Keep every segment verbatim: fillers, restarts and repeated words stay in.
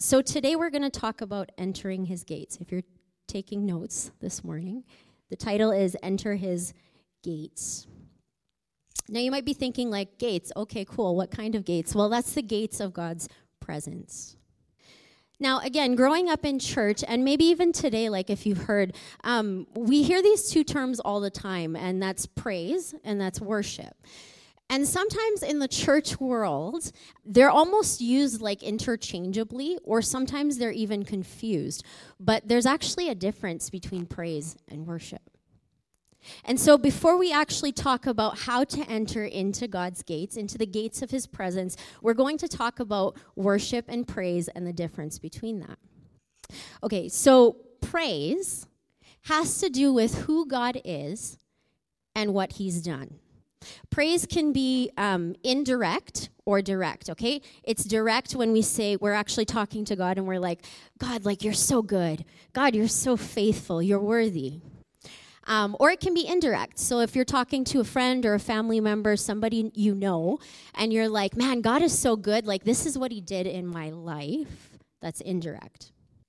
So today we're going to talk about entering his gates. If you're taking notes this morning, the title is Enter His Gates. Now you might be thinking like, gates, okay, cool, what kind of gates? Well, that's the gates of God's presence. Now, again, growing up in church, and maybe even today, like if you've heard, um, we hear these two terms all the time, and that's praise and that's worship. And sometimes in the church world, they're almost used like interchangeably, or sometimes they're even confused. But there's actually a difference between praise and worship. And so before we actually talk about how to enter into God's gates, into the gates of his presence, we're going to talk about worship and praise and the difference between that. Okay, so praise has to do with who God is and what he's done. Praise can be um, indirect or direct, okay? It's direct when we say we're actually talking to God and we're like, God, like, you're so good. God, you're so faithful. You're worthy. Um, or it can be indirect. So if you're talking to a friend or a family member, somebody you know, and you're like, man, God is so good. Like, this is what he did in my life. That's indirect.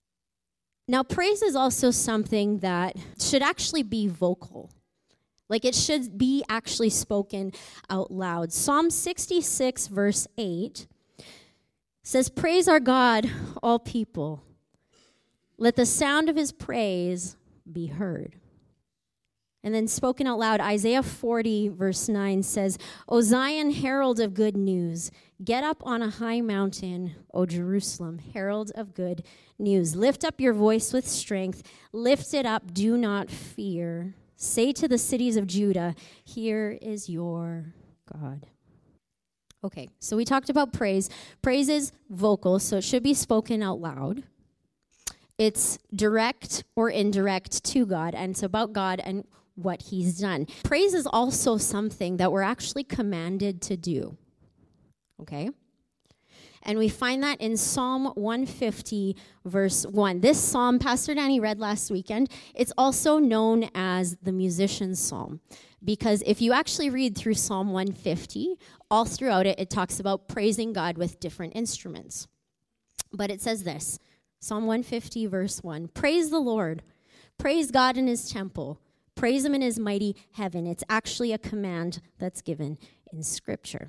Now, praise is also something that should actually be vocal. Like, it should be actually spoken out loud. Psalm sixty-six, verse eight says, praise our God, all people. Let the sound of his praise be heard. And then spoken out loud, Isaiah forty, verse nine says, O Zion, herald of good news, get up on a high mountain, O Jerusalem, herald of good news. Lift up your voice with strength. Lift it up, do not fear. Say to the cities of Judah, here is your God. Okay, so we talked about praise. Praise is vocal, so it should be spoken out loud. It's direct or indirect to God, and it's about God and what he's done. Praise is also something that we're actually commanded to do, okay? And we find that in Psalm one fifty, verse one. This psalm, Pastor Danny read last weekend. It's also known as the musician's psalm, because if you actually read through Psalm one fifty, all throughout it, it talks about praising God with different instruments. But it says this, Psalm one fifty, verse one, praise the Lord, praise God in his temple, praise him in his mighty heaven. It's actually a command that's given in Scripture.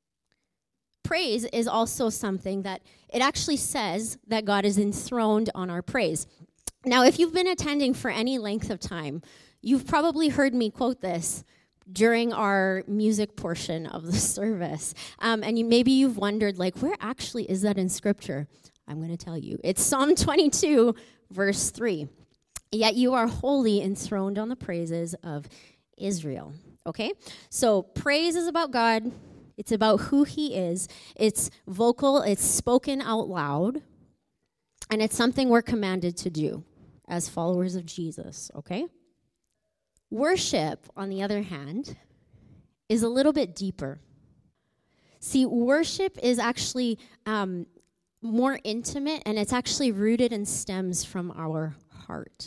Praise is also something that it actually says that God is enthroned on our praise. Now, if you've been attending for any length of time, you've probably heard me quote this during our music portion of the service. Um, and you, maybe you've wondered, like, where actually is that in Scripture? I'm going to tell you. It's Psalm twenty-two, verse three. Yet you are wholly enthroned on the praises of Israel. Okay? So praise is about God. It's about who he is. It's vocal. It's spoken out loud. And it's something we're commanded to do as followers of Jesus, okay? Worship, on the other hand, is a little bit deeper. See, worship is actually um, more intimate, and it's actually rooted and stems from our heart.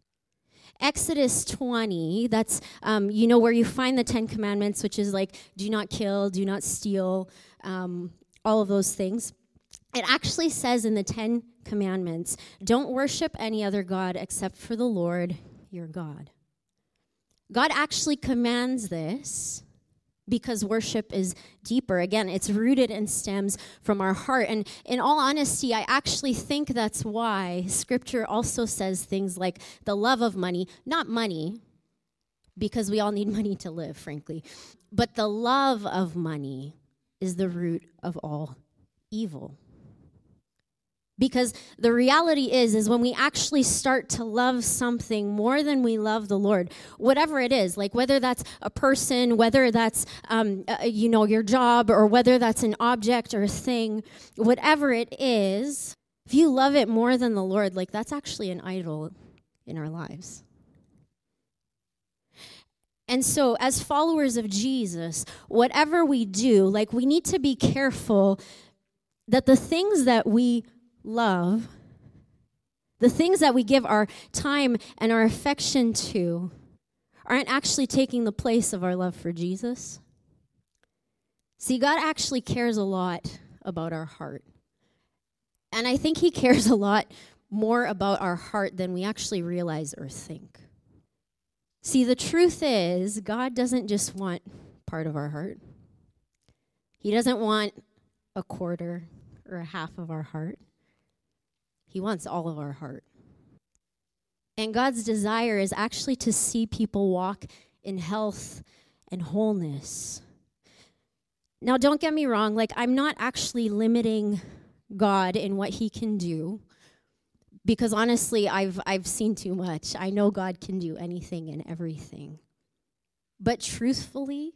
Exodus twenty, that's, um, you know, where you find the Ten Commandments, which is like, do not kill, do not steal, um, all of those things. It actually says in the Ten Commandments, don't worship any other God except for the Lord your God. God actually commands this because worship is deeper. Again, it's rooted and stems from our heart. And in all honesty, I actually think that's why Scripture also says things like the love of money, not money, because we all need money to live, frankly, but the love of money is the root of all evil. Because the reality is, is when we actually start to love something more than we love the Lord, whatever it is, like whether that's a person, whether that's, um, uh, you know, your job, or whether that's an object or a thing, whatever it is, if you love it more than the Lord, like that's actually an idol in our lives. And so as followers of Jesus, whatever we do, like we need to be careful that the things that we love, the things that we give our time and our affection to, aren't actually taking the place of our love for Jesus. See, God actually cares a lot about our heart. And I think he cares a lot more about our heart than we actually realize or think. See, the truth is, God doesn't just want part of our heart. He doesn't want a quarter or a half of our heart. He wants all of our heart. And God's desire is actually to see people walk in health and wholeness. Now, don't get me wrong, like, I'm not actually limiting God in what he can do, because honestly, I've I've seen too much. I know God can do anything and everything. But truthfully,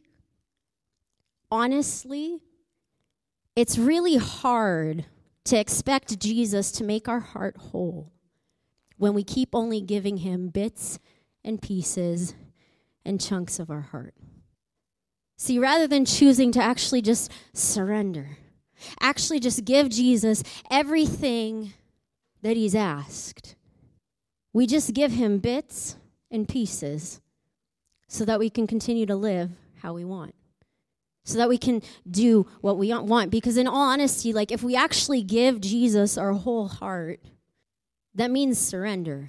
honestly, it's really hard to expect Jesus to make our heart whole when we keep only giving him bits and pieces and chunks of our heart. See, rather than choosing to actually just surrender, actually just give Jesus everything that he's asked, we just give him bits and pieces so that we can continue to live how we want, so that we can do what we want. Because in all honesty, like, if we actually give Jesus our whole heart, that means surrender.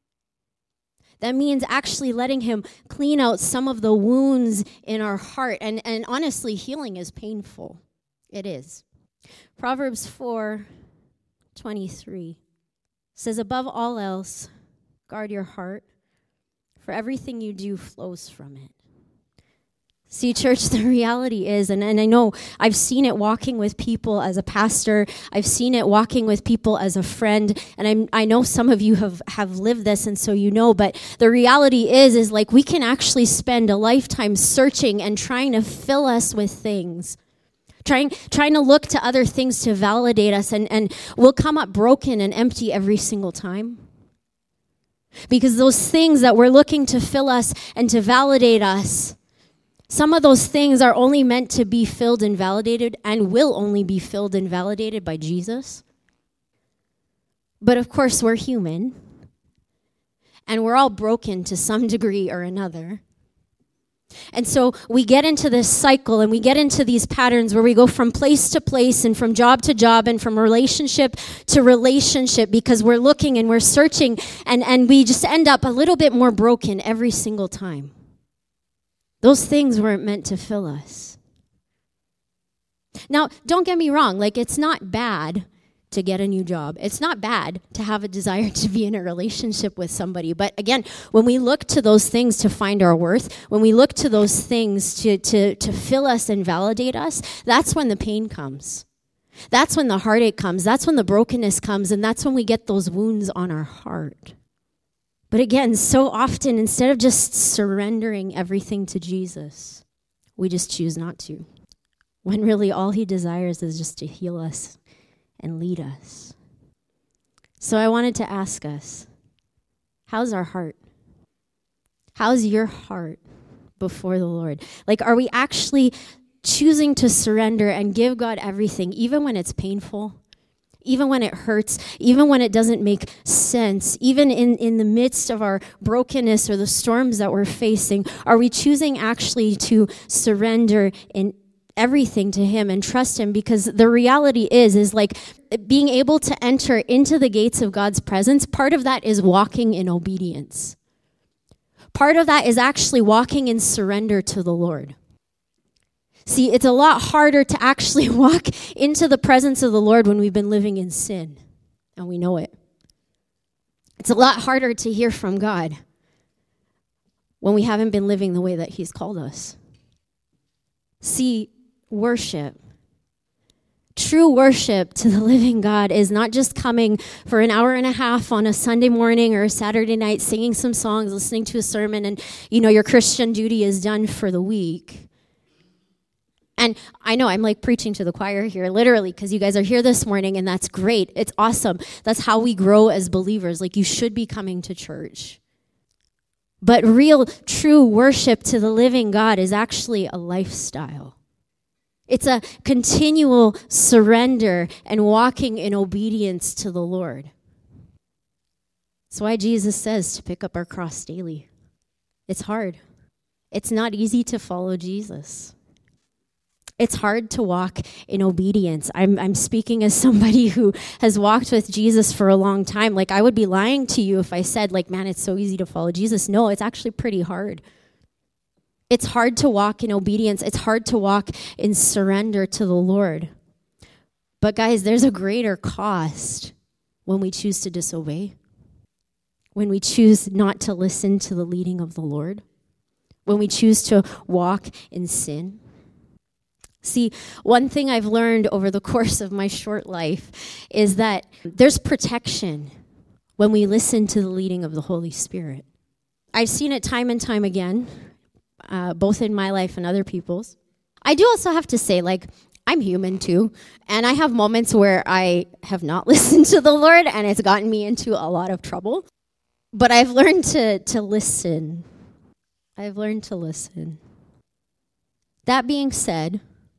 That means actually letting him clean out some of the wounds in our heart. And, and honestly, healing is painful. It is. Proverbs four twenty-three says, above all else, guard your heart, for everything you do flows from it. See, church, the reality is, and, and I know I've seen it walking with people as a pastor, I've seen it walking with people as a friend, and I'm, I know some of you have, have lived this, and so you know, but the reality is, is like we can actually spend a lifetime searching and trying to fill us with things, trying trying to look to other things to validate us, and, and we'll come up broken and empty every single time. Because those things that we're looking to fill us and to validate us, some of those things are only meant to be filled and validated, and will only be filled and validated by Jesus. But of course, we're human, and we're all broken to some degree or another. And so we get into this cycle, and we get into these patterns where we go from place to place and from job to job and from relationship to relationship, because we're looking and we're searching, and, and we just end up a little bit more broken every single time. Those things weren't meant to fill us. Now, don't get me wrong, like, it's not bad to get a new job. It's not bad to have a desire to be in a relationship with somebody. But again, when we look to those things to find our worth, when we look to those things to, to, to fill us and validate us, that's when the pain comes. That's when the heartache comes. That's when the brokenness comes. And that's when we get those wounds on our heart. But again, so often, instead of just surrendering everything to Jesus, we just choose not to. When really all he desires is just to heal us and lead us. So I wanted to ask us, how's our heart? How's your heart before the Lord? Like, are we actually choosing to surrender and give God everything, even when it's painful? Even when it hurts, even when it doesn't make sense, even in, in the midst of our brokenness or the storms that we're facing, are we choosing actually to surrender in everything to him and trust him? Because the reality is, is like being able to enter into the gates of God's presence, part of that is walking in obedience. Part of that is actually walking in surrender to the Lord. See, it's a lot harder to actually walk into the presence of the Lord when we've been living in sin, and we know it. It's a lot harder to hear from God when we haven't been living the way that he's called us. See, worship, true worship to the living God is not just coming for an hour and a half on a Sunday morning or a Saturday night, singing some songs, listening to a sermon, and, you know, your Christian duty is done for the week. And I know I'm like preaching to the choir here, literally, because you guys are here this morning, and that's great. It's awesome. That's how we grow as believers. Like, you should be coming to church. But real, true worship to the living God is actually a lifestyle. It's a continual surrender and walking in obedience to the Lord. That's why Jesus says to pick up our cross daily. It's hard. It's not easy to follow Jesus. It's hard to walk in obedience. I'm I'm speaking as somebody who has walked with Jesus for a long time. Like, I would be lying to you if I said, like, man, it's so easy to follow Jesus. No, it's actually pretty hard. It's hard to walk in obedience. It's hard to walk in surrender to the Lord. But guys, there's a greater cost when we choose to disobey, when we choose not to listen to the leading of the Lord, when we choose to walk in sin. See, one thing I've learned over the course of my short life is that there's protection when we listen to the leading of the Holy Spirit. I've seen it time and time again, uh, both in my life and other people's. I do also have to say, like, I'm human too, and I have moments where I have not listened to the Lord, and it's gotten me into a lot of trouble. But I've learned to, to listen. I've learned to listen. That being said,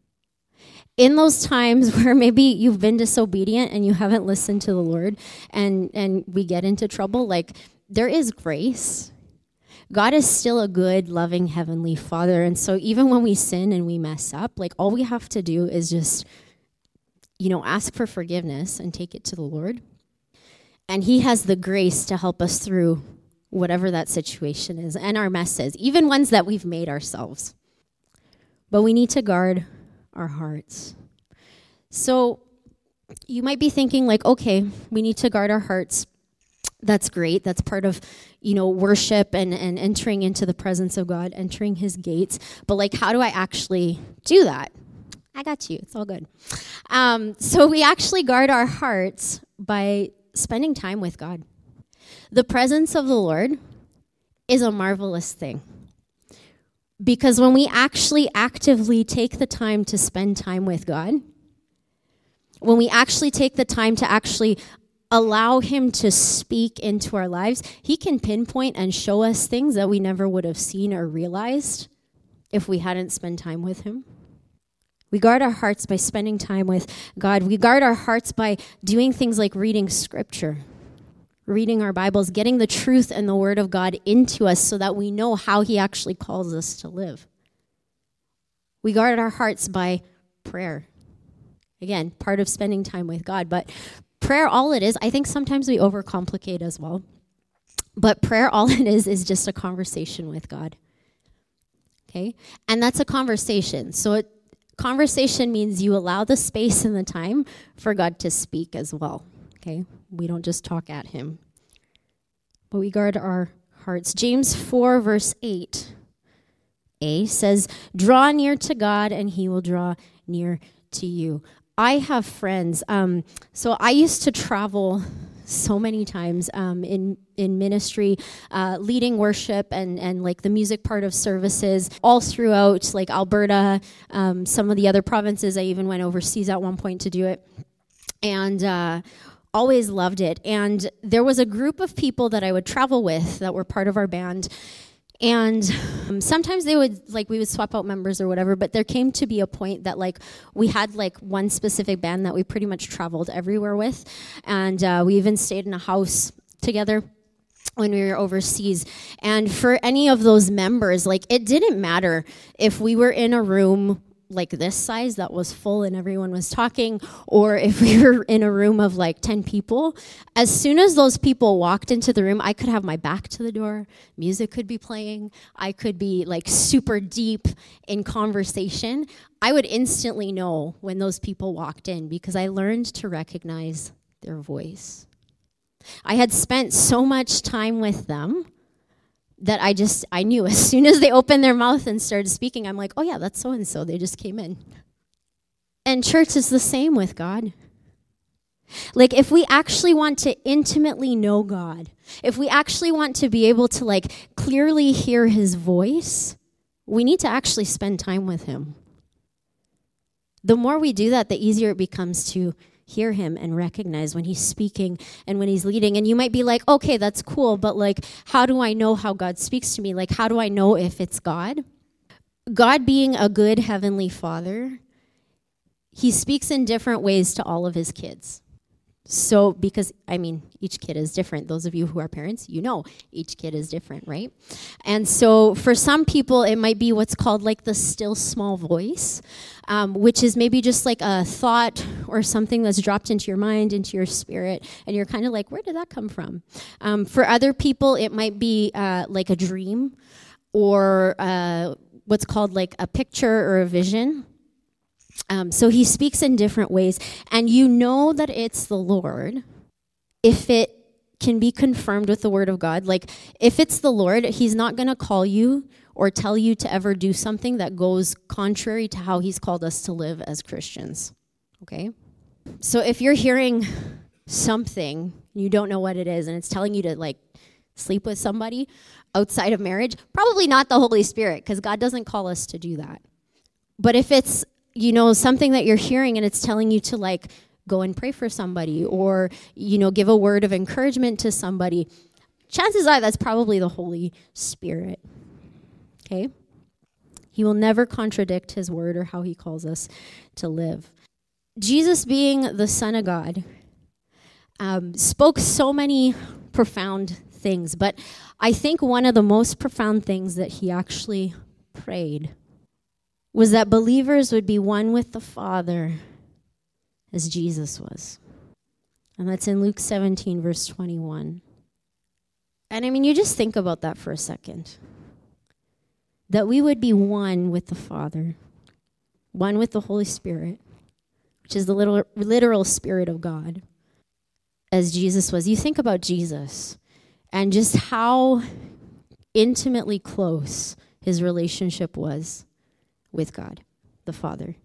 in those times where maybe you've been disobedient and you haven't listened to the Lord and, and we get into trouble, like, there is grace. God is still a good, loving, heavenly Father. And so even when we sin and we mess up, like, all we have to do is just, you know, ask for forgiveness and take it to the Lord. And he has the grace to help us through whatever that situation is and our messes, even ones that we've made ourselves. But we need to guard our hearts. So you might be thinking, like, okay, we need to guard our hearts. That's great. That's part of, you know, worship and, and entering into the presence of God, entering his gates. But, like, how do I actually do that? I got you. It's all good. Um, so we actually guard our hearts by spending time with God. The presence of the Lord is a marvelous thing. Because when we actually actively take the time to spend time with God, when we actually take the time to actually allow him to speak into our lives, he can pinpoint and show us things that we never would have seen or realized if we hadn't spent time with him. We guard our hearts by spending time with God. We guard our hearts by doing things like reading scripture, reading our Bibles, getting the truth and the word of God into us so that we know how he actually calls us to live. We guard our hearts by prayer. Again, part of spending time with God. But prayer, all it is, I think sometimes we overcomplicate as well. But prayer, all it is, is just a conversation with God. Okay? And that's a conversation. So it, conversation means you allow the space and the time for God to speak as well. Okay? We don't just talk at him. But we guard our hearts. James four, verse eight a says, draw near to God and he will draw near to you. I have friends. Um, so I used to travel so many times um, in in ministry, uh, leading worship and and like the music part of services all throughout like Alberta, um, some of the other provinces. I even went overseas at one point to do it, and uh, always loved it. And there was a group of people that I would travel with that were part of our band. And um, sometimes they would, like, we would swap out members or whatever, but there came to be a point that, like, we had, like, one specific band that we pretty much traveled everywhere with. And uh, we even stayed in a house together when we were overseas. And for any of those members, like, it didn't matter if we were in a room like this size that was full and everyone was talking, or if we were in a room of like ten people, as soon as those people walked into the room, I could have my back to the door, music could be playing, I could be like super deep in conversation. I would instantly know when those people walked in because I learned to recognize their voice. I had spent so much time with them that I just, I knew as soon as they opened their mouth and started speaking, I'm like, oh yeah, that's so-and-so. They just came in. And church is the same with God. Like, if we actually want to intimately know God, if we actually want to be able to, like, clearly hear his voice, we need to actually spend time with him. The more we do that, the easier it becomes to hear him and recognize when he's speaking and when he's leading. And you might be like, okay, that's cool, but like, how do I know how God speaks to me? Like, how do I know if it's God? God being a good heavenly Father, he speaks in different ways to all of his kids. So, because, I mean, each kid is different. Those of you who are parents, you know each kid is different, right? And so for some people, it might be what's called like the still small voice, um, which is maybe just like a thought or something that's dropped into your mind, into your spirit, and you're kind of like, where did that come from? Um, for other people, it might be uh, like a dream or uh, what's called like a picture or a vision. Um, so he speaks in different ways, and you know that it's the Lord if it can be confirmed with the word of God. Like, if it's the Lord, he's not going to call you or tell you to ever do something that goes contrary to how he's called us to live as Christians, okay? So if you're hearing something, you don't know what it is, and it's telling you to, like, sleep with somebody outside of marriage, probably not the Holy Spirit, because God doesn't call us to do that. But if it's you know, something that you're hearing and it's telling you to like go and pray for somebody or, you know, give a word of encouragement to somebody, chances are that's probably the Holy Spirit, okay? He will never contradict his word or how he calls us to live. Jesus, being the Son of God, um, spoke so many profound things, but I think one of the most profound things that he actually prayed was that believers would be one with the Father as Jesus was. And that's in Luke seventeen, verse twenty-one. And I mean, you just think about that for a second. That we would be one with the Father, one with the Holy Spirit, which is the literal, literal Spirit of God, as Jesus was. You think about Jesus and just how intimately close his relationship was with God, the Father.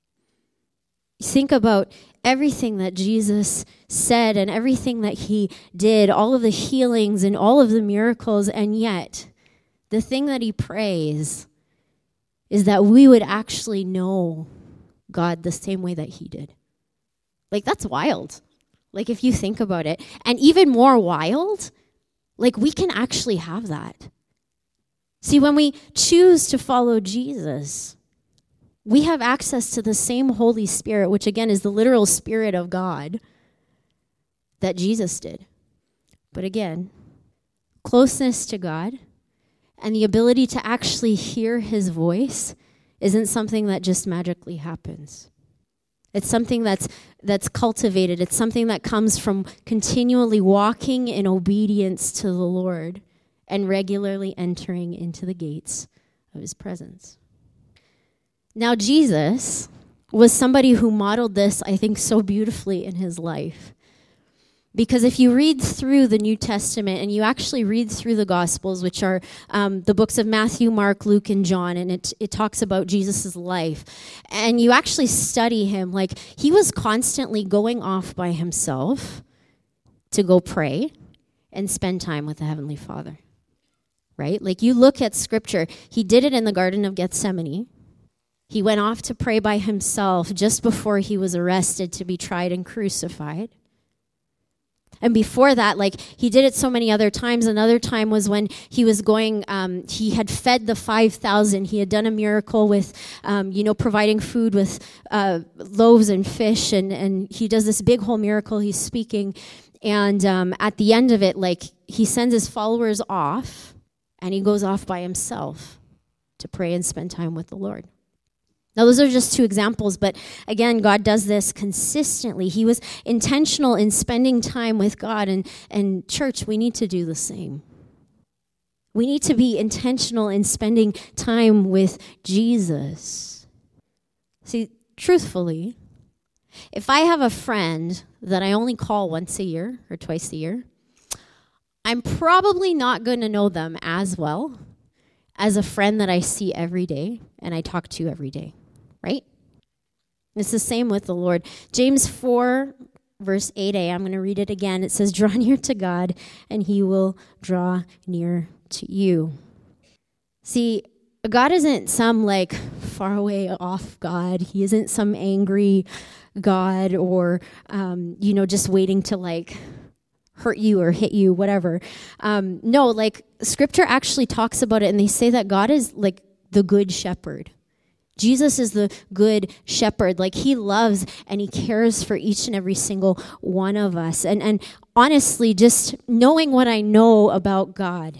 Think about everything that Jesus said and everything that he did, all of the healings and all of the miracles, and yet the thing that he prays is that we would actually know God the same way that he did. Like, that's wild. Like, if you think about it. And even more wild, like, we can actually have that. See, when we choose to follow Jesus, we have access to the same Holy Spirit, which again is the literal Spirit of God that Jesus did. But again, closeness to God and the ability to actually hear his voice isn't something that just magically happens. It's something that's that's cultivated. It's something that comes from continually walking in obedience to the Lord and regularly entering into the gates of his presence. Now, Jesus was somebody who modeled this, I think, so beautifully in his life. Because if you read through the New Testament and you actually read through the Gospels, which are um, the books of Matthew, Mark, Luke, and John, and it, it talks about Jesus' life, and you actually study him, like, he was constantly going off by himself to go pray and spend time with the Heavenly Father, right? Like, you look at Scripture, he did it in the Garden of Gethsemane. He went off to pray by himself just before he was arrested to be tried and crucified. And before that, like, he did it so many other times. Another time was when he was going, um, he had fed the five thousand. He had done a miracle with, um, you know, providing food with uh, loaves and fish. And, and he does this big whole miracle. He's speaking. And um, at the end of it, like, he sends his followers off, and he goes off by himself to pray and spend time with the Lord. Now, those are just two examples, but again, God does this consistently. He was intentional in spending time with God, and, and church, we need to do the same. We need to be intentional in spending time with Jesus. See, truthfully, if I have a friend that I only call once a year or twice a year, I'm probably not going to know them as well as a friend that I see every day and I talk to every day. Right? It's the same with the Lord. James four, verse eight a, I'm going to read it again. It says, draw near to God, and he will draw near to you. See, God isn't some, like, far away off God. He isn't some angry God or, um, you know, just waiting to, like, hurt you or hit you, whatever. Um, no, like, Scripture actually talks about it, and they say that God is, like, the good shepherd. Jesus is the good shepherd. Like, he loves and he cares for each and every single one of us. And, and honestly, just knowing what I know about God,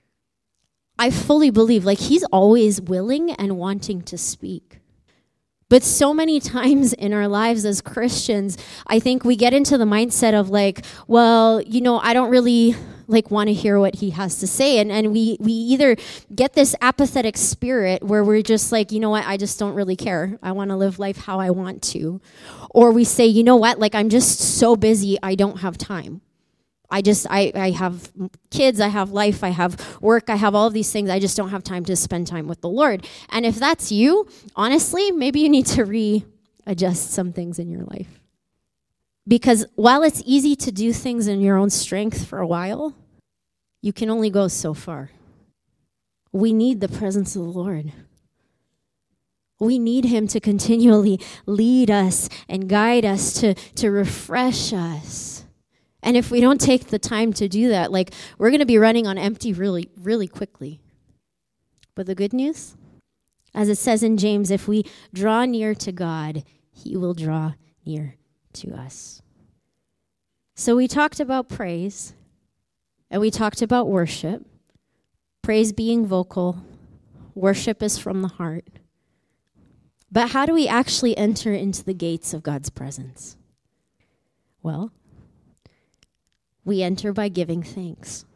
I fully believe, like, he's always willing and wanting to speak. But so many times in our lives as Christians, I think we get into the mindset of like, well, you know, I don't really like want to hear what he has to say. And and we, we either get this apathetic spirit where we're just like, you know what, I just don't really care. I want to live life how I want to. Or we say, you know what, like, I'm just so busy, I don't have time. I just, I, I have kids, I have life, I have work, I have all of these things. I just don't have time to spend time with the Lord. And if that's you, honestly, maybe you need to readjust some things in your life. Because while it's easy to do things in your own strength for a while, you can only go so far. We need the presence of the Lord. We need him to continually lead us and guide us, to, to refresh us. And if we don't take the time to do that, like, we're going to be running on empty really, really quickly. But the good news, as it says in James, if we draw near to God, he will draw near to us. So we talked about praise, and we talked about worship. Praise being vocal, worship is from the heart. But how do we actually enter into the gates of God's presence? Well, we enter by giving thanks.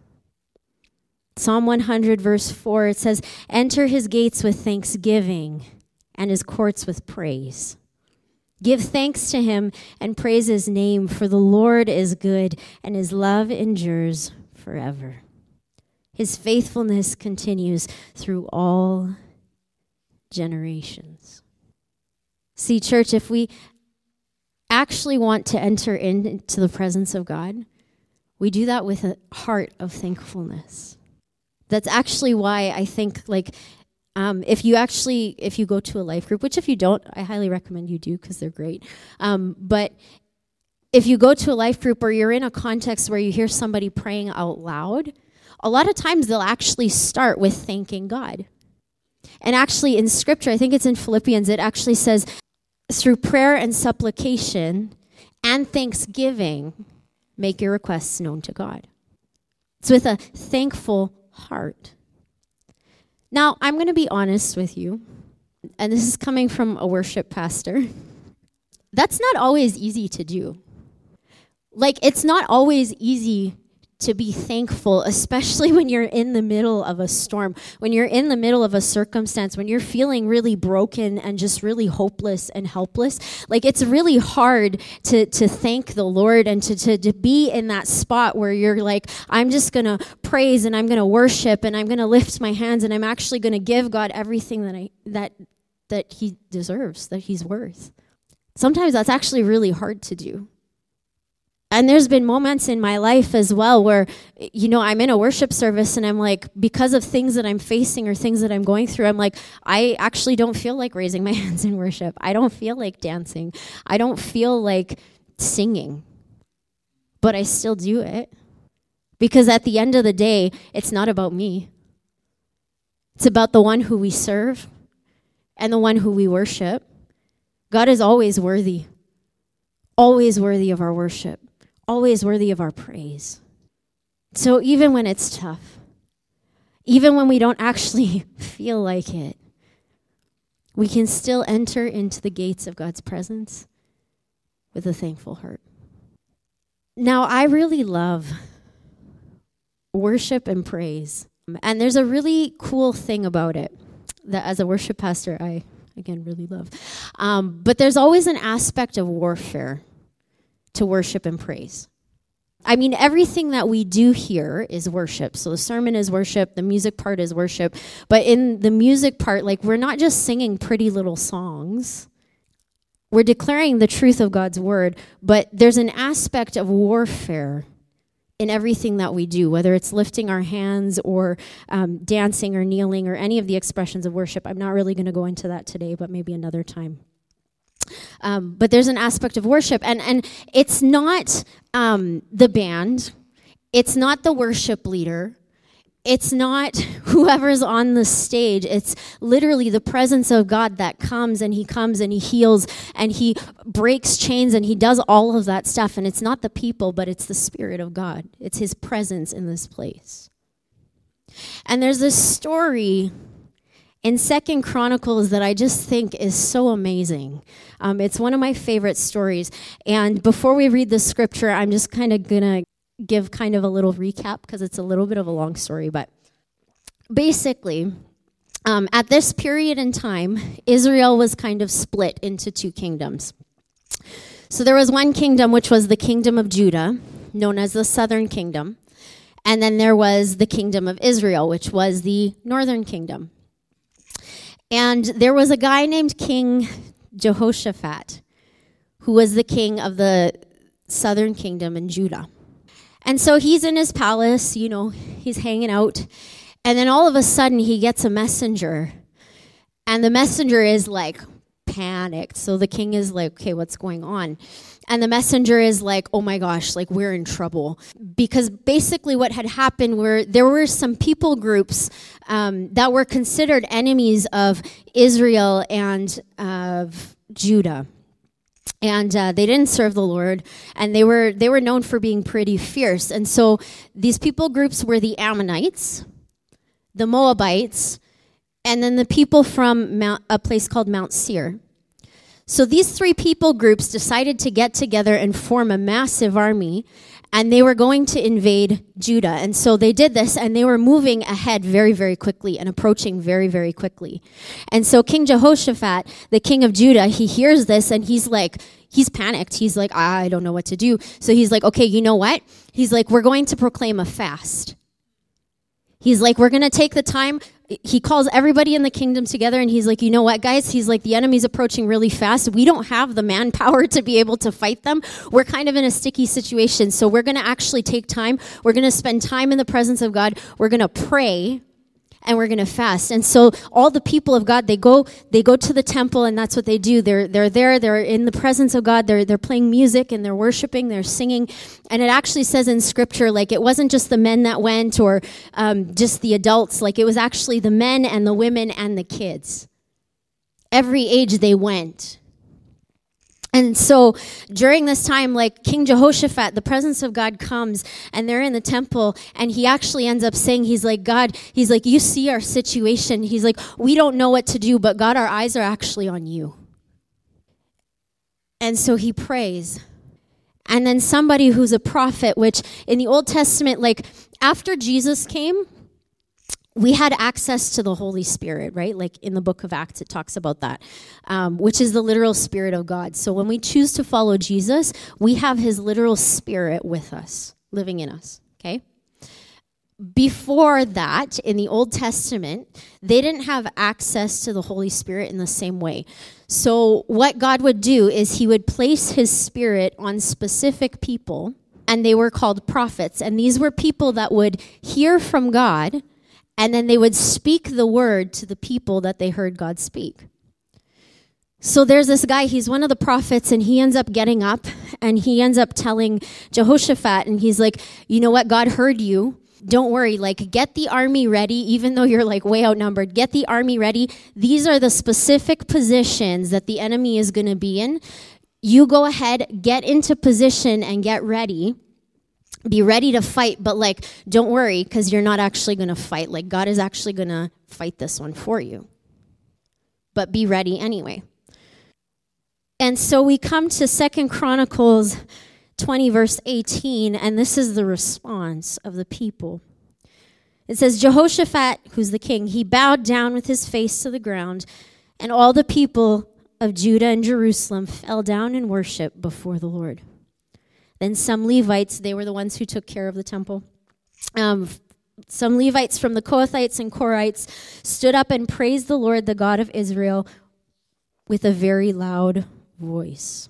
Psalm one hundred, verse four, it says, enter his gates with thanksgiving and his courts with praise. Give thanks to him and praise his name, for the Lord is good and his love endures forever. His faithfulness continues through all generations. See, church, if we actually want to enter into the presence of God, we do that with a heart of thankfulness. That's actually why I think, like, um, if you actually, if you go to a life group, which if you don't, I highly recommend you do because they're great. Um, but if you go to a life group or you're in a context where you hear somebody praying out loud, a lot of times they'll actually start with thanking God. And actually in Scripture, I think it's in Philippians, it actually says, through prayer and supplication and thanksgiving, make your requests known to God. It's with a thankful heart. Now, I'm going to be honest with you, and this is coming from a worship pastor. That's not always easy to do. Like, it's not always easy to be thankful, especially when you're in the middle of a storm, when you're in the middle of a circumstance, when you're feeling really broken and just really hopeless and helpless. Like, it's really hard to to thank the Lord and to, to, to be in that spot where you're like, I'm just going to praise and I'm going to worship and I'm going to lift my hands and I'm actually going to give God everything that I that that he deserves, that he's worth. Sometimes that's actually really hard to do. And there's been moments in my life as well where, you know, I'm in a worship service and I'm like, because of things that I'm facing or things that I'm going through, I'm like, I actually don't feel like raising my hands in worship. I don't feel like dancing. I don't feel like singing. But I still do it. Because at the end of the day, it's not about me. It's about the one who we serve and the one who we worship. God is always worthy. Always worthy of our worship. Always worthy of our praise. So even when it's tough, even when we don't actually feel like it, we can still enter into the gates of God's presence with a thankful heart. Now, I really love worship and praise. And there's a really cool thing about it that as a worship pastor, I, again, really love. Um, but there's always an aspect of warfare to worship and praise. I mean, everything that we do here is worship. So the sermon is worship, the music part is worship. But in the music part, like, we're not just singing pretty little songs. We're declaring the truth of God's word, but there's an aspect of warfare in everything that we do, whether it's lifting our hands or um, dancing or kneeling or any of the expressions of worship. I'm not really going to go into that today, but maybe another time. Um, but there's an aspect of worship, and, and it's not um, the band, it's not the worship leader, It's not whoever's on the stage. It's literally the presence of God that comes, and he comes and he heals and he breaks chains and he does all of that stuff. And it's not the people, but it's the Spirit of God. It's his presence in this place. And there's this story in Second Chronicles that I just think is so amazing. Um, it's one of my favorite stories. And before we read the scripture, I'm just kind of going to give kind of a little recap because it's a little bit of a long story. But basically, um, at this period in time, Israel was kind of split into two kingdoms. So there was one kingdom, which was the kingdom of Judah, known as the southern kingdom. And then there was the kingdom of Israel, which was the northern kingdom. And there was a guy named King Jehoshaphat, who was the king of the southern kingdom in Judah. And so he's in his palace, you know, he's hanging out. And then all of a sudden he gets a messenger. And the messenger is like panicked. So the king is like, okay, what's going on? And the messenger is like, oh my gosh, like we're in trouble. Because basically what had happened were there were some people groups um, that were considered enemies of Israel and of Judah. And uh, they didn't serve the Lord, and they were they were known for being pretty fierce. And so these people groups were the Ammonites, the Moabites, and then the people from Mount, a place called Mount Seir. So these three people groups decided to get together and form a massive army, and they were going to invade Judah. And so they did this, and they were moving ahead very, very quickly and approaching very, very quickly. And so King Jehoshaphat, the king of Judah, he hears this, and he's like, he's panicked. He's like, I don't know what to do. So he's like, okay, you know what? He's like, we're going to proclaim a fast. He's like, we're going to take the time. He calls everybody in the kingdom together, and he's like, you know what, guys? He's like, the enemy's approaching really fast. We don't have the manpower to be able to fight them. We're kind of in a sticky situation. So we're going to actually take time. We're going to spend time in the presence of God. We're going to pray, and we're going to fast. And so all the people of God, they go they go to the temple, and that's what they do. They're they're there. They're in the presence of God. They're they're playing music, and they're worshiping. They're singing. And it actually says in Scripture, like, it wasn't just the men that went or um, just the adults. Like, it was actually the men and the women and the kids. Every age they went. And so during this time, like King Jehoshaphat, the presence of God comes, and they're in the temple, and he actually ends up saying, he's like, God, he's like, you see our situation. He's like, we don't know what to do, but God, our eyes are actually on you. And so he prays. And then somebody who's a prophet, which in the Old Testament, like after Jesus came, we had access to the Holy Spirit, right? Like in the book of Acts, it talks about that, um, which is the literal Spirit of God. So when we choose to follow Jesus, we have his literal Spirit with us, living in us, okay? Before that, in the Old Testament, they didn't have access to the Holy Spirit in the same way. So what God would do is he would place his Spirit on specific people, and they were called prophets. And these were people that would hear from God, and then they would speak the word to the people that they heard God speak. So there's this guy, he's one of the prophets, and he ends up getting up, and he ends up telling Jehoshaphat, and he's like, you know what, God heard you. Don't worry, like, get the army ready, even though you're, like, way outnumbered. Get the army ready. These are the specific positions that the enemy is going to be in. You go ahead, get into position, and get ready. Be ready to fight, but like, don't worry, because you're not actually going to fight. Like, God is actually going to fight this one for you. But be ready anyway. And so we come to Second Chronicles twenty, verse eighteen, and this is the response of the people. It says, Jehoshaphat, who's the king, he bowed down with his face to the ground, and all the people of Judah and Jerusalem fell down in worship before the Lord. Then some Levites, they were the ones who took care of the temple. Um, some Levites from the Kohathites and Korites stood up and praised the Lord, the God of Israel, with a very loud voice.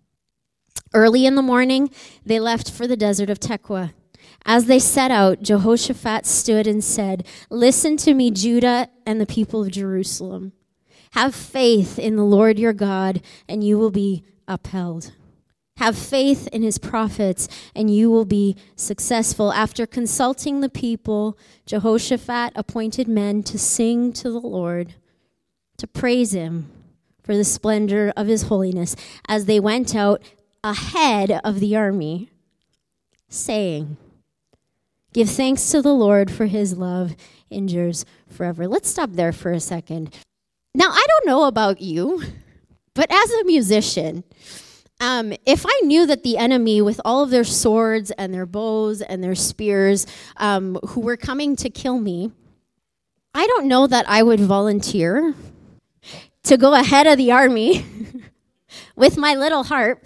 Early in the morning, they left for the desert of Tekoa. As they set out, Jehoshaphat stood and said, listen to me, Judah and the people of Jerusalem. Have faith in the Lord your God, and you will be upheld. Have faith in his prophets, and you will be successful. After consulting the people, Jehoshaphat appointed men to sing to the Lord, to praise him for the splendor of his holiness, as they went out ahead of the army, saying, "Give thanks to the Lord, for his love endures forever." Let's stop there for a second. Now, I don't know about you, but as a musician, Um, if I knew that the enemy, with all of their swords and their bows and their spears, um, who were coming to kill me, I don't know that I would volunteer to go ahead of the army with my little harp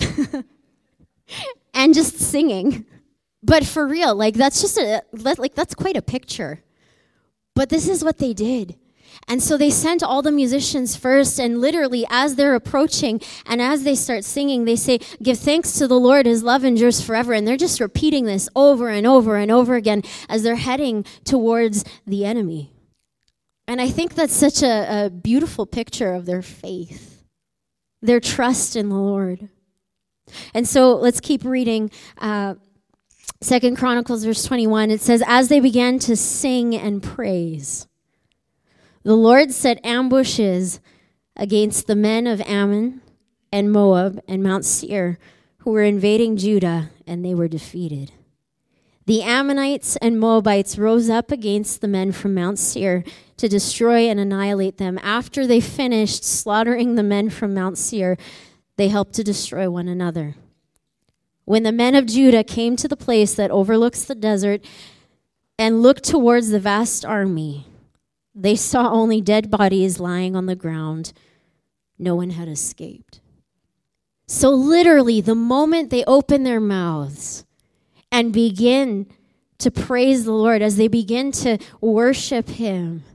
and just singing. But for real, like that's just a like that's quite a picture. But this is what they did. And so they sent all the musicians first, and literally as they're approaching and as they start singing, they say, "Give thanks to the Lord, his love endures forever." And they're just repeating this over and over and over again as they're heading towards the enemy. And I think that's such a, a beautiful picture of their faith, their trust in the Lord. And so let's keep reading. Uh, Second Chronicles verse twenty-one, it says, "As they began to sing and praise, the Lord set ambushes against the men of Ammon and Moab and Mount Seir, who were invading Judah, and they were defeated. The Ammonites and Moabites rose up against the men from Mount Seir to destroy and annihilate them. After they finished slaughtering the men from Mount Seir, they helped to destroy one another. When the men of Judah came to the place that overlooks the desert and looked towards the vast army, they saw only dead bodies lying on the ground. No one had escaped." So literally, the moment they open their mouths and begin to praise the Lord, as they begin to worship him,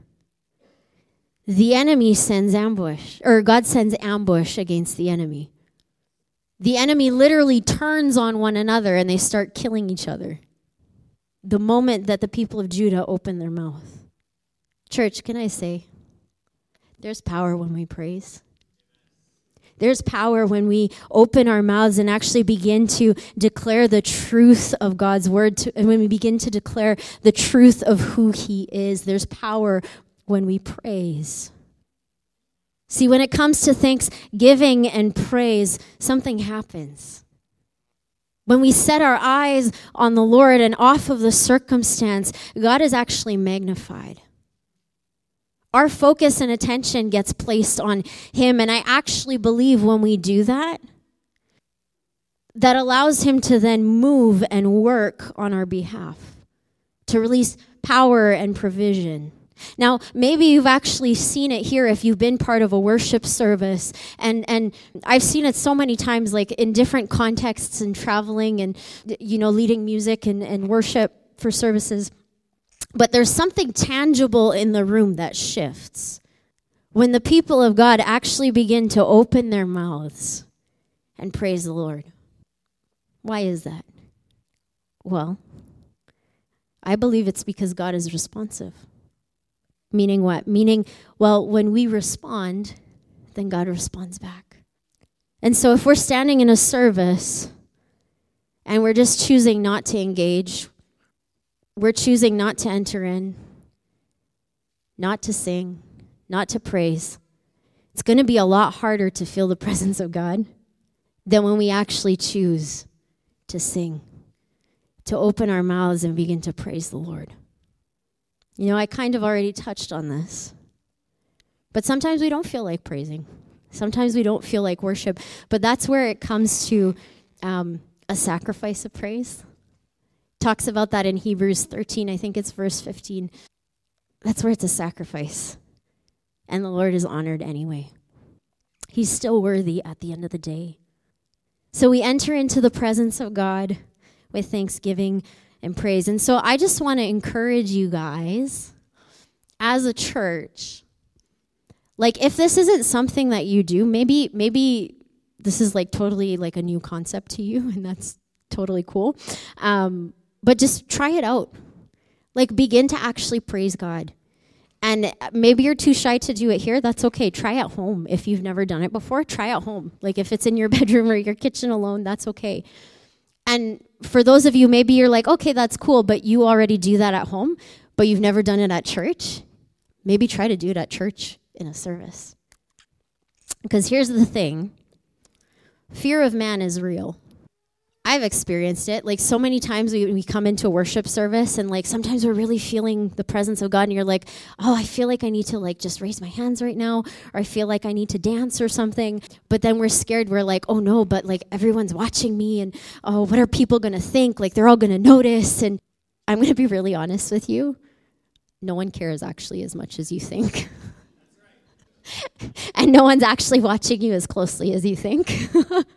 the enemy sends ambush, or God sends ambush against the enemy. The enemy literally turns on one another and they start killing each other the moment that the people of Judah open their mouth. Church, can I say, there's power when we praise. There's power when we open our mouths and actually begin to declare the truth of God's word, to, and when we begin to declare the truth of who he is. There's power when we praise. See, when it comes to thanksgiving and praise, something happens. When we set our eyes on the Lord and off of the circumstance, God is actually magnified. Our focus and attention gets placed on him, and I actually believe when we do that, that allows him to then move and work on our behalf, to release power and provision. Now, maybe you've actually seen it here if you've been part of a worship service, and, and I've seen it so many times, like in different contexts and traveling and, you know, leading music and, and worship for services. But there's something tangible in the room that shifts when the people of God actually begin to open their mouths and praise the Lord. Why is that? Well, I believe it's because God is responsive. Meaning what? Meaning, well, when we respond, then God responds back. And so if we're standing in a service and we're just choosing not to engage, we're choosing not to enter in, not to sing, not to praise, it's going to be a lot harder to feel the presence of God than when we actually choose to sing, to open our mouths and begin to praise the Lord. You know, I kind of already touched on this, but sometimes we don't feel like praising. Sometimes we don't feel like worship, but that's where it comes to um, a sacrifice of praise. Talks about that in Hebrews thirteen, I think it's verse fifteen. That's where it's a sacrifice. And the Lord is honored anyway. He's still worthy at the end of the day. So we enter into the presence of God with thanksgiving and praise. And so I just want to encourage you guys, as a church, like if this isn't something that you do, maybe maybe this is like totally like a new concept to you, and that's totally cool. Um, but just try it out. Like begin to actually praise God. And maybe you're too shy to do it here. That's okay. Try at home. If you've never done it before, try at home. Like if it's in your bedroom or your kitchen alone, that's okay. And for those of you, maybe you're like, okay, that's cool, but you already do that at home, but you've never done it at church. Maybe try to do it at church in a service. Because here's the thing. Fear of man is real. I've experienced it. Like so many times we, we come into a worship service and like sometimes we're really feeling the presence of God and you're like, oh, I feel like I need to like just raise my hands right now, or I feel like I need to dance or something. But then we're scared. We're like, oh no, but like everyone's watching me and oh, what are people going to think? Like they're all going to notice. And I'm going to be really honest with you. No one cares actually as much as you think. And no one's actually watching you as closely as you think.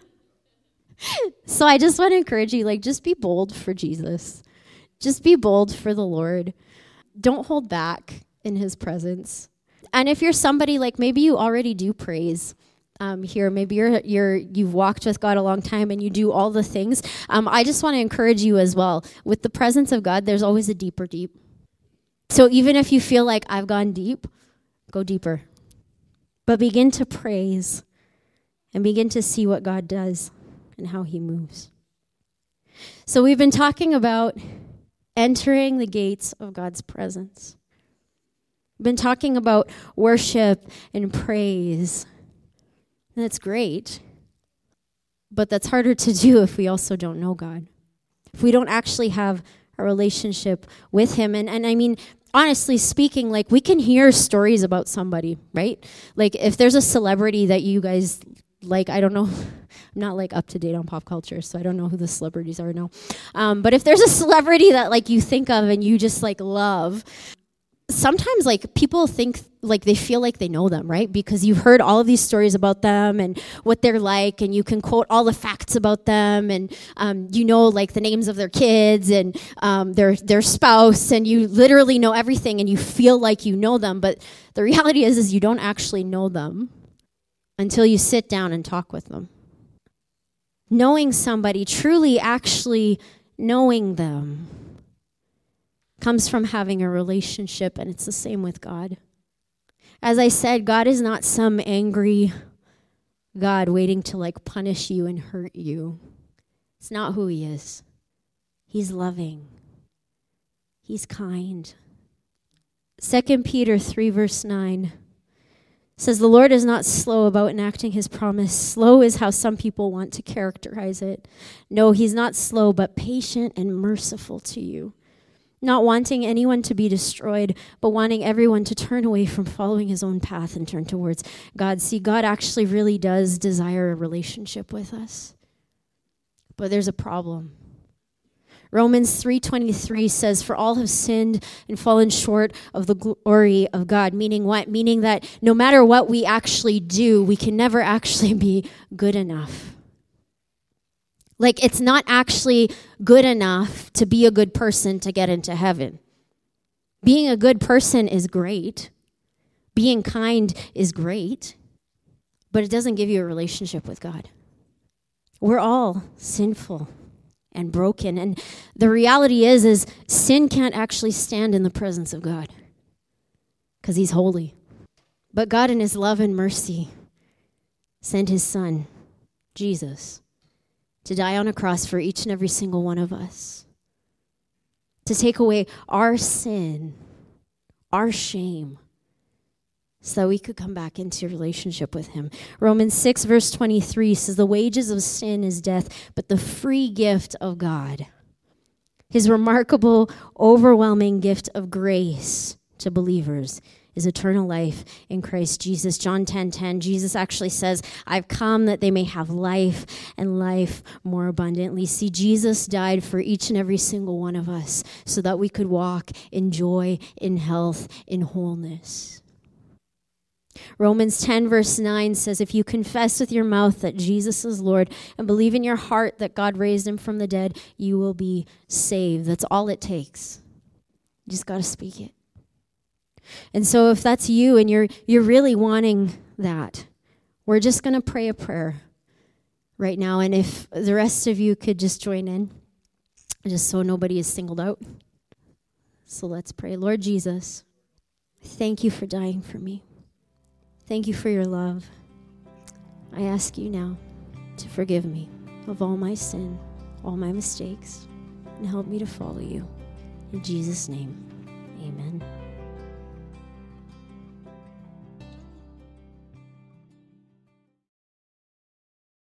So I just want to encourage you, like, just be bold for Jesus. Just be bold for the Lord. Don't hold back in his presence. And if you're somebody, like, maybe you already do praise um, here. Maybe you're, you're, you've walked with God a long time and you do all the things. Um, I just want to encourage you as well. With the presence of God, there's always a deeper deep. So even if you feel like I've gone deep, go deeper. But begin to praise and begin to see what God does and how he moves. So we've been talking about entering the gates of God's presence. We've been talking about worship and praise. And that's great. But that's harder to do if we also don't know God. If we don't actually have a relationship with him. And, and I mean, honestly speaking, like we can hear stories about somebody, right? Like if there's a celebrity that you guys like, I don't know, I'm not like up to date on pop culture, so I don't know who the celebrities are now. Um, but if there's a celebrity that like you think of and you just like love, sometimes like people think like they feel like they know them, right? Because you've heard all of these stories about them and what they're like, and you can quote all the facts about them, and um, you know like the names of their kids and um, their their spouse, and you literally know everything, and you feel like you know them. But the reality is, is you don't actually know them until you sit down and talk with them. Knowing somebody, truly actually knowing them, comes from having a relationship, and it's the same with God. As I said, God is not some angry God waiting to like punish you and hurt you. It's not who he is. He's loving. He's kind. Second Peter three verse nine says, the Lord is not slow about enacting his promise. Slow is how some people want to characterize it. No, he's not slow, but patient and merciful to you, not wanting anyone to be destroyed, but wanting everyone to turn away from following his own path and turn towards God. See, God actually really does desire a relationship with us. But there's a problem. Romans three twenty-three says, for all have sinned and fallen short of the glory of God. Meaning what? Meaning that no matter what we actually do, we can never actually be good enough. Like, it's not actually good enough to be a good person to get into heaven. Being a good person is great. Being kind is great. But it doesn't give you a relationship with God. We're all sinful and broken. And the reality is, is sin can't actually stand in the presence of God because he's holy. But God in his love and mercy sent his son, Jesus, to die on a cross for each and every single one of us, to take away our sin, our shame, so that we could come back into relationship with him. Romans six verse twenty-three says, the wages of sin is death, but the free gift of God, his remarkable, overwhelming gift of grace to believers, is eternal life in Christ Jesus. John ten ten, Jesus actually says, I've come that they may have life and life more abundantly. See, Jesus died for each and every single one of us so that we could walk in joy, in health, in wholeness. Romans ten verse nine says, if you confess with your mouth that Jesus is Lord and believe in your heart that God raised him from the dead, you will be saved. That's all it takes. You just got to speak it. And so if that's you and you're you're really wanting that, we're just going to pray a prayer right now. And if the rest of you could just join in, just so nobody is singled out. So let's pray. Lord Jesus, Thank you for dying for me. Thank you for your love. I ask you now to forgive me of all my sin, all my mistakes, and help me to follow you. In Jesus' name, amen.